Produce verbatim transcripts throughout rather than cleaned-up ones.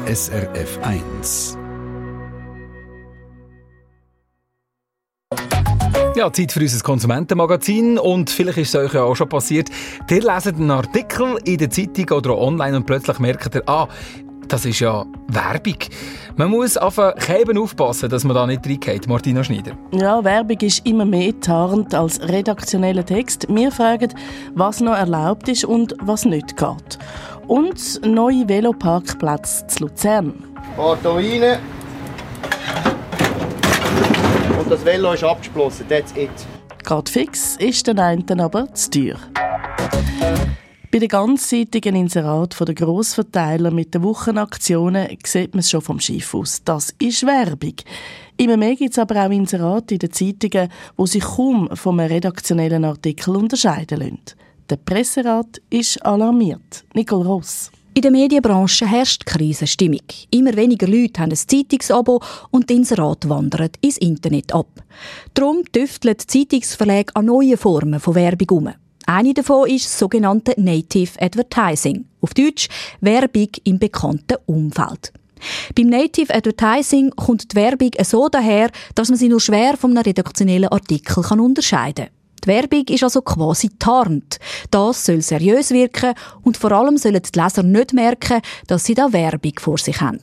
S R F eins. Ja, Zeit für unser Konsumentenmagazin. Und vielleicht ist es euch ja auch schon passiert, ihr leset einen Artikel in der Zeitung oder online und plötzlich merkt ihr, ah, das ist ja Werbung. Man muss auf Käben aufpassen, dass man da nicht reingeht. Martina Schneider. Ja, Werbung ist immer mehr tarnt als redaktioneller Text. Wir fragen, was noch erlaubt ist und was nicht geht. Und neue Veloparkplätze zu Luzern. Fahrt hier rein. Und das Velo ist abgeschlossen, that's it. Geht fix, ist den einen aber zu teuer. Bei den ganzseitigen Inseraten der Grossverteiler mit den Wochenaktionen sieht man es schon vom Schiff aus. Das ist Werbung. Immer mehr gibt es aber auch Inserate in den Zeitungen, die sich kaum vom redaktionellen Artikel unterscheiden lassen. Der Presserat ist alarmiert. Nicole Ross. In der Medienbranche herrscht Krisenstimmung. Immer weniger Leute haben ein Zeitungsabo und die Inserate wandern ins Internet ab. Darum tüfteln die Zeitungsverlage an neuen Formen von Werbung um. Eine davon ist das sogenannte Native Advertising. Auf Deutsch Werbung im bekannten Umfeld. Beim Native Advertising kommt die Werbung so daher, dass man sie nur schwer von einem redaktionellen Artikel unterscheiden kann. Die Werbung ist also quasi tarnt. Das soll seriös wirken und vor allem sollen die Leser nicht merken, dass sie da Werbung vor sich haben.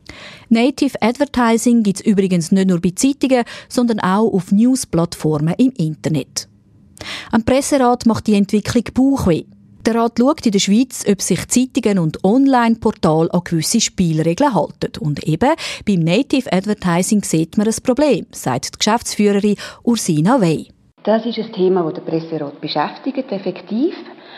Native Advertising gibt es übrigens nicht nur bei Zeitungen, sondern auch auf Newsplattformen im Internet. Am Presserat macht die Entwicklung Bauchweh. Der Rat schaut in der Schweiz, ob sich Zeitungen und Online-Portale an gewisse Spielregeln halten. Und eben beim Native Advertising sieht man ein Problem, sagt die Geschäftsführerin Ursina Wey. Das ist ein Thema, das den Presserat beschäftigt, effektiv.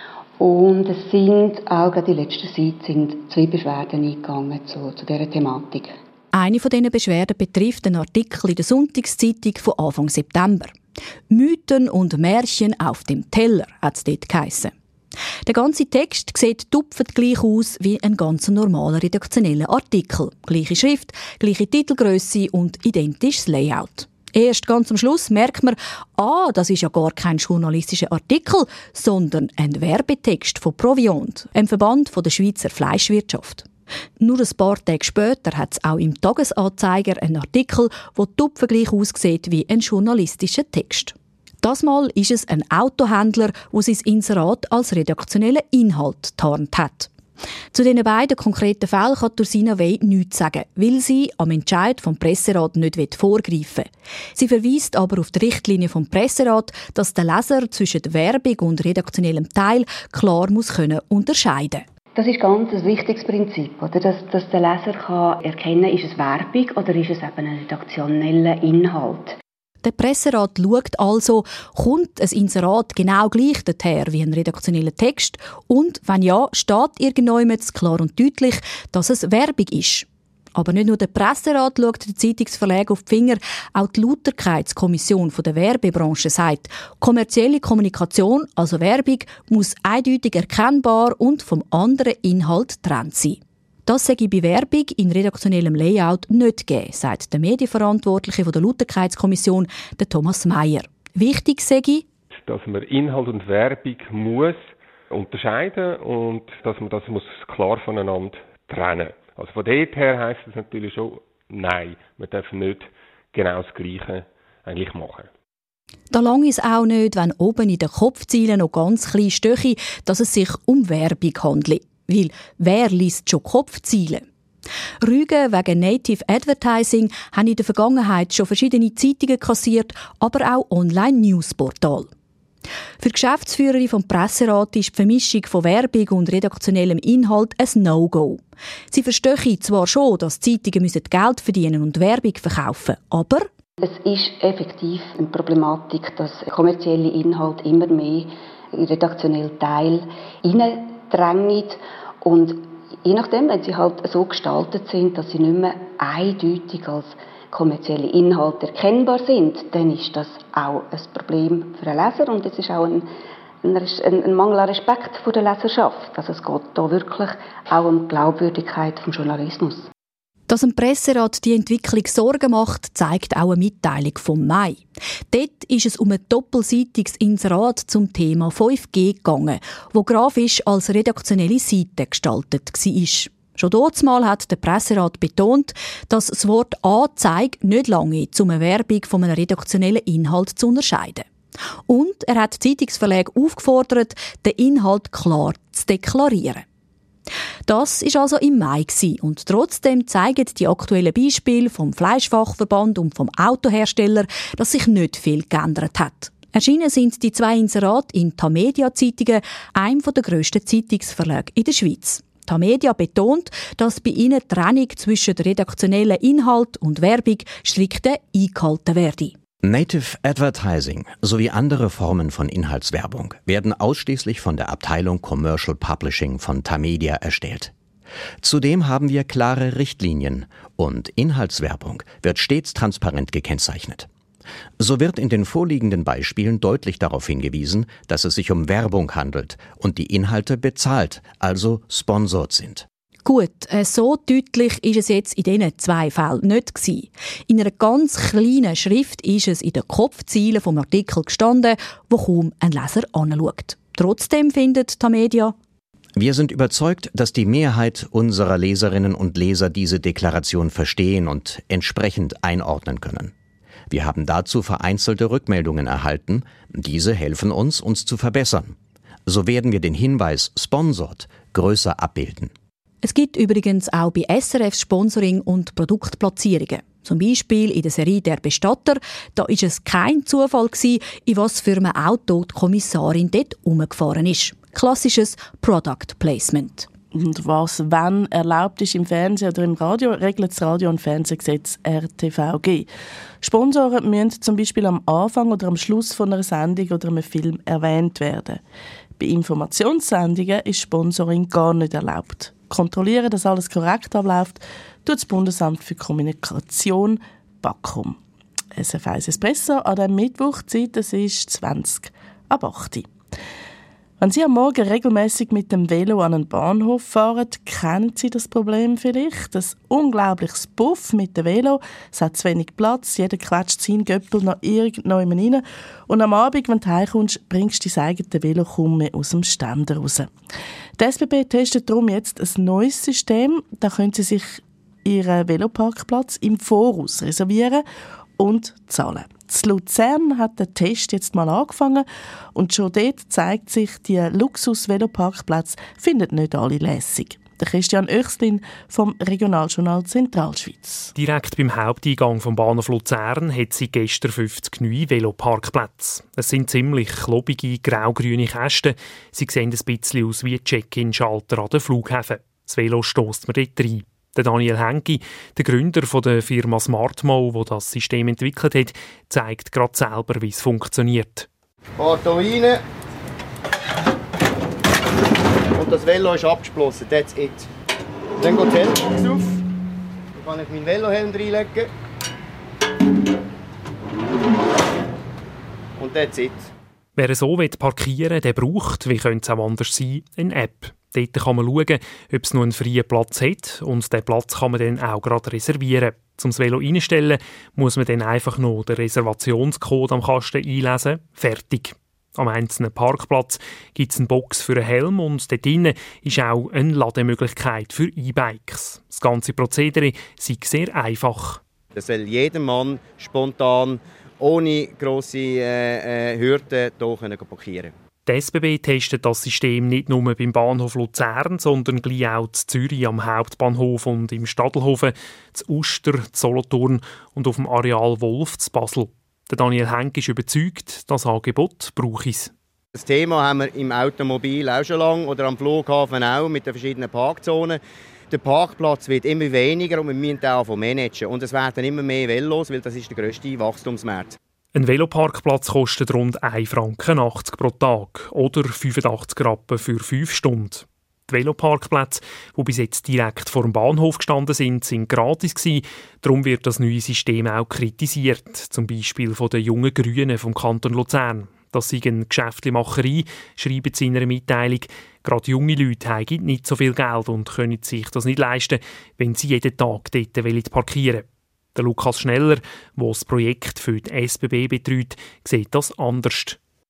Und es sind auch gerade in letzter Zeit sind zwei Beschwerden eingegangen zu, zu dieser Thematik. Eine von diesen Beschwerden betrifft einen Artikel in der Sonntagszeitung von Anfang September. «Mythen und Märchen auf dem Teller» hat es dort geheissen. Der ganze Text sieht tupfend gleich aus wie ein ganz normaler redaktioneller Artikel. Gleiche Schrift, gleiche Titelgrösse und identisches Layout. Erst ganz am Schluss merkt man, ah, das ist ja gar kein journalistischer Artikel, sondern ein Werbetext von Proviant, einem Verband der Schweizer Fleischwirtschaft. Nur ein paar Tage später hat es auch im Tagesanzeiger einen Artikel, der tupfengleich aussieht wie ein journalistischer Text. Das Mal ist es ein Autohändler, der sein Inserat als redaktionellen Inhalt tarnt hat. Zu diesen beiden konkreten Fällen kann Ursina Wey nichts sagen, weil sie am Entscheid vom Presserat nicht vorgreifen will. Sie verweist aber auf die Richtlinie vom Presserat, dass der Leser zwischen Werbung und redaktionellem Teil klar muss können unterscheiden. Das ist ganz ein wichtiges Prinzip, oder? Dass, dass der Leser kann erkennen kann, ist es Werbung oder ist es eben ein redaktioneller Inhalt. Der Presserat schaut also, kommt ein Inserat genau gleich daher wie ein redaktioneller Text und, wenn ja, steht irgendjemand klar und deutlich, dass es Werbung ist. Aber nicht nur der Presserat schaut den Zeitungsverlag auf die Finger, auch die Lauterkeitskommission der Werbebranche sagt, kommerzielle Kommunikation, also Werbung, muss eindeutig erkennbar und vom anderen Inhalt getrennt sein. Das sei bei Werbung in redaktionellem Layout nicht gegeben, sagt der Medienverantwortliche der Lauterkeitskommission, der Thomas Meyer. Wichtig sei, dass man Inhalt und Werbung muss unterscheiden und dass man das muss klar voneinander trennen. Also von dort her heisst es natürlich schon, nein, man darf nicht genau das Gleiche eigentlich machen. Da lange es auch nicht, wenn oben in den Kopfzeilen noch ganz klein stehe, dass es sich um Werbung handelt. Weil wer liest schon Kopfzeilen? Rügen wegen Native Advertising haben in der Vergangenheit schon verschiedene Zeitungen kassiert, aber auch Online-Newsportale. Für die Geschäftsführerin vom Presserat ist die Vermischung von Werbung und redaktionellem Inhalt ein No-Go. Sie verstehe zwar schon, dass Zeitungen Geld verdienen und Werbung verkaufen, aber es ist effektiv eine Problematik, dass kommerzielle Inhalte immer mehr in redaktionellen Teil hineindrängen und je nachdem, wenn sie halt so gestaltet sind, dass sie nicht mehr eindeutig als kommerzielle Inhalte erkennbar sind, dann ist das auch ein Problem für den Leser und es ist auch ein, ein, ein Mangel an Respekt vor der Leserschaft. Also es geht da wirklich auch um die Glaubwürdigkeit des Journalismus. Dass dem Presserat die Entwicklung Sorgen macht, zeigt auch eine Mitteilung vom Mai. Dort ist es um ein doppelseitiges Inserat zum Thema fünf G gegangen, wo grafisch als redaktionelle Seite gestaltet war. Schon dazumal hat der Presserat betont, dass das Wort Anzeige nicht lange zu einer Werbung von einem redaktionellen Inhalt zu unterscheiden. Und er hat Zeitungsverlage aufgefordert, den Inhalt klar zu deklarieren. Das war also im Mai und trotzdem zeigen die aktuellen Beispiele vom Fleischfachverband und vom Autohersteller, dass sich nicht viel geändert hat. Erschienen sind die zwei Inserate in Tamedia-Zeitungen, einem der grössten Zeitungsverlage in der Schweiz. Tamedia betont, dass bei ihnen die Trennung zwischen redaktionellen Inhalt und Werbung strikt eingehalten werde. Native Advertising sowie andere Formen von Inhaltswerbung werden ausschließlich von der Abteilung Commercial Publishing von Tamedia erstellt. Zudem haben wir klare Richtlinien und Inhaltswerbung wird stets transparent gekennzeichnet. So wird in den vorliegenden Beispielen deutlich darauf hingewiesen, dass es sich um Werbung handelt und die Inhalte bezahlt, also sponsored sind. Gut, so deutlich ist es jetzt in diesen zwei Fällen nicht gewesen. In einer ganz kleinen Schrift ist es in den Kopfzeilen vom Artikel gestanden, wo kaum ein Leser anschaut. Trotzdem findet Tamedia: Wir sind überzeugt, dass die Mehrheit unserer Leserinnen und Leser diese Deklaration verstehen und entsprechend einordnen können. Wir haben dazu vereinzelte Rückmeldungen erhalten. Diese helfen uns, uns zu verbessern. So werden wir den Hinweis Sponsored größer abbilden. Es gibt übrigens auch bei S R F Sponsoring und Produktplatzierungen. Zum Beispiel in der Serie «Der Bestatter». Da war es kein Zufall gewesen, in was für einem Auto die Kommissarin dort rumgefahren ist. Klassisches Product Placement. Und was, wenn erlaubt ist im Fernsehen oder im Radio, regelt das Radio- und Fernsehgesetz R T V G. Sponsoren müssen zum Beispiel am Anfang oder am Schluss von einer Sendung oder einem Film erwähnt werden. Bei Informationssendungen ist Sponsoring gar nicht erlaubt. Kontrollieren, dass alles korrekt abläuft, tut das Bundesamt für Kommunikation, BAKOM. S F eins Espresso an diesem Mittwoch, Zeit, das ist zwanzig ab acht. Wenn Sie am Morgen regelmäßig mit dem Velo an einen Bahnhof fahren, kennen Sie das Problem vielleicht? Ein unglaubliches Puff mit dem Velo, es hat zu wenig Platz, jeder quetscht seinen Göppel noch irgendjemand rein und am Abend, wenn du heimkommst, bringst du dein eigenes Velo kaum mehr aus dem Ständer raus. Die S B B testet darum jetzt ein neues System, da können Sie sich Ihren Veloparkplatz im Voraus reservieren und zahlen. In Luzern hat der Test jetzt mal angefangen und schon dort zeigt sich, die Luxus-Veloparkplätze finden nicht alle lässig. Der Christian Oechslin vom Regionaljournal Zentralschweiz. Direkt beim Haupteingang vom Bahnhof Luzern hat sie gestern fünfzig neue Veloparkplätze. Es sind ziemlich klobige, grau-grüne Kästen. Sie sehen ein bisschen aus wie Check-in-Schalter an den Flughäfen. Das Velo stösst man dort rein. Der Daniel Henki, der Gründer von der Firma SmartMo, die das System entwickelt hat, zeigt gerade selber, wie es funktioniert. Fahrt hier rein. Und das Velo ist abgeschlossen, that's it. Dann geht der Helm auf. Dann kann ich meinen Velohelm reinlegen. Und that's it. Wer so parkieren will, der braucht, wie könnte es auch anders sein, eine App. Dort kann man schauen, ob es noch einen freien Platz hat und diesen Platz kann man dann auch gerade reservieren. Um das Velo reinstellen, muss man dann einfach noch den Reservationscode am Kasten einlesen. Fertig. Am einzelnen Parkplatz gibt es eine Box für einen Helm und dort drinnen ist auch eine Lademöglichkeit für E-Bikes. Das ganze Prozedere sei sehr einfach. Das soll jedermann spontan, ohne grosse äh, äh, Hürden, hier parkieren können. Die S B B testet das System nicht nur beim Bahnhof Luzern, sondern gleich auch in Zürich am Hauptbahnhof und im Stadelhofen, in Uster, in Solothurn und auf dem Areal Wolf in Basel. Der Daniel Henk ist überzeugt, das Angebot brauche es. Das Thema haben wir im Automobil auch schon lange oder am Flughafen auch mit den verschiedenen Parkzonen. Der Parkplatz wird immer weniger und wir müssen den auch managen. Und es werden immer mehr Velos, weil das ist der grösste Wachstumsmarkt. Ein Veloparkplatz kostet rund ein Franken achtzig pro Tag oder fünfundachtzig Rappen für fünf Stunden. Die Veloparkplätze, die bis jetzt direkt vor dem Bahnhof gestanden sind, sind gratis gewesen. Darum wird das neue System auch kritisiert, zum Beispiel von den jungen Grünen vom Kanton Luzern. Das sei eine Geschäftlichmacherei, schreiben sie in einer Mitteilung. Gerade junge Leute haben nicht so viel Geld und können sich das nicht leisten, wenn sie jeden Tag dort parkieren wollen. Der Lukas Schneller, der das Projekt für die S B B betreut, sieht das anders.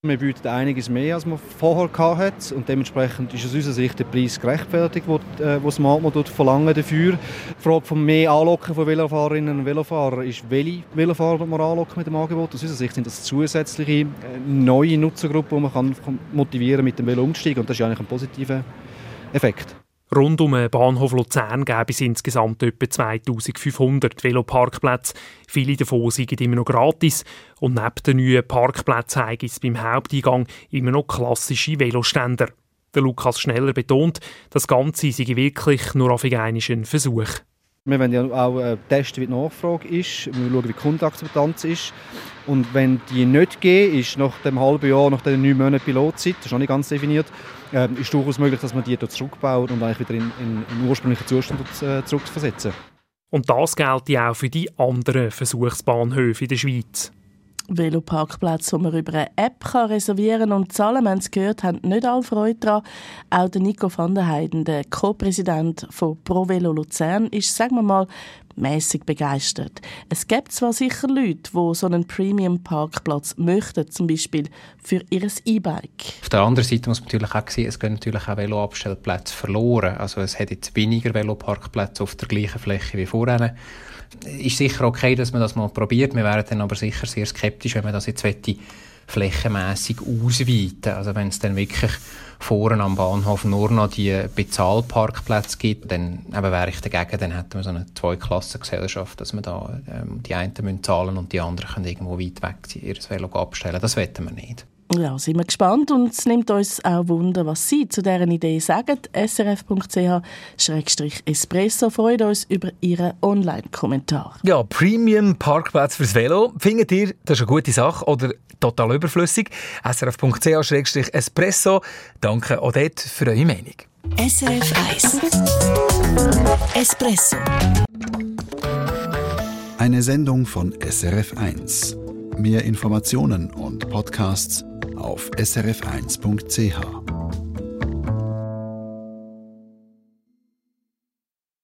Wir bieten einiges mehr, als wir vorher hatten. Und dementsprechend ist aus unserer Sicht der Preis gerechtfertigt, den äh, das Smart verlangen dafür. Die Frage von mehr Anlocken von Velofahrerinnen und Velofahrern ist, welche Velofahrer wir anlocken mit dem Angebot. Aus unserer Sicht sind das zusätzliche äh, neue Nutzergruppen, die man kann motivieren mit dem Velo umsteigen. Und das ist eigentlich ein positiver Effekt. Rund um den Bahnhof Luzern gäbe es insgesamt etwa zweitausendfünfhundert Veloparkplätze. Viele davon sind immer noch gratis. Und neben den neuen Parkplätzen gibt es beim Haupteingang immer noch klassische Veloständer. Der Lukas Schneller betont, das Ganze sei wirklich nur auf einen Versuch. Wir wollen ja auch testen, wie die Nachfrage ist. Wir schauen, wie die Kundenakzeptanz ist. Und wenn die nicht gegeben ist, nach dem halben Jahr, nach den neun Monaten Pilotzeit, das ist noch nicht ganz definiert, äh, ist durchaus möglich, dass man die dort zurückbaut und eigentlich wieder in, in, in den ursprünglichen Zustand äh, zurückversetzen. Und das gilt ja auch für die anderen Versuchsbahnhöfe in der Schweiz. Veloparkplätze, die man über eine App reservieren kann und zahlen, wir haben es gehört, haben nicht alle Freude daran. Auch der Nico van der Heijden, der Co-Präsident von ProVelo Luzern, ist, sagen wir mal, mässig begeistert. Es gibt zwar sicher Leute, die so einen Premium-Parkplatz möchten, zum Beispiel für ihr E-Bike. Auf der anderen Seite muss man natürlich auch sehen, es gehen natürlich auch Veloabstellplätze verloren. Also es hat jetzt weniger Veloparkplätze auf der gleichen Fläche wie vorher. Ist sicher okay, dass man das mal probiert. Wir wären dann aber sicher sehr skeptisch, wenn man das jetzt flächenmässig ausweiten. Also wenn es dann wirklich vorne am Bahnhof nur noch die Bezahlparkplätze gibt, dann eben wäre ich dagegen. Dann hätten wir so eine Zweiklassengesellschaft, dass wir da ähm, die einen müssen zahlen und die anderen können irgendwo weit weg ihr Velo abstellen. Das wollen wir nicht. Ja, sind wir gespannt und es nimmt uns auch Wunder, was Sie zu dieser Idee sagen. s r f punkt c h schrägstrich espresso freut uns über Ihren Online-Kommentar. Ja, Premium-Parkplatz fürs Velo. Findet ihr, das ist eine gute Sache oder total überflüssig? s r f punkt c h schrägstrich espresso. Danke auch dort für eure Meinung. S R F eins Espresso. Eine Sendung von S R F eins. Mehr Informationen und Podcasts auf s r f eins punkt c h.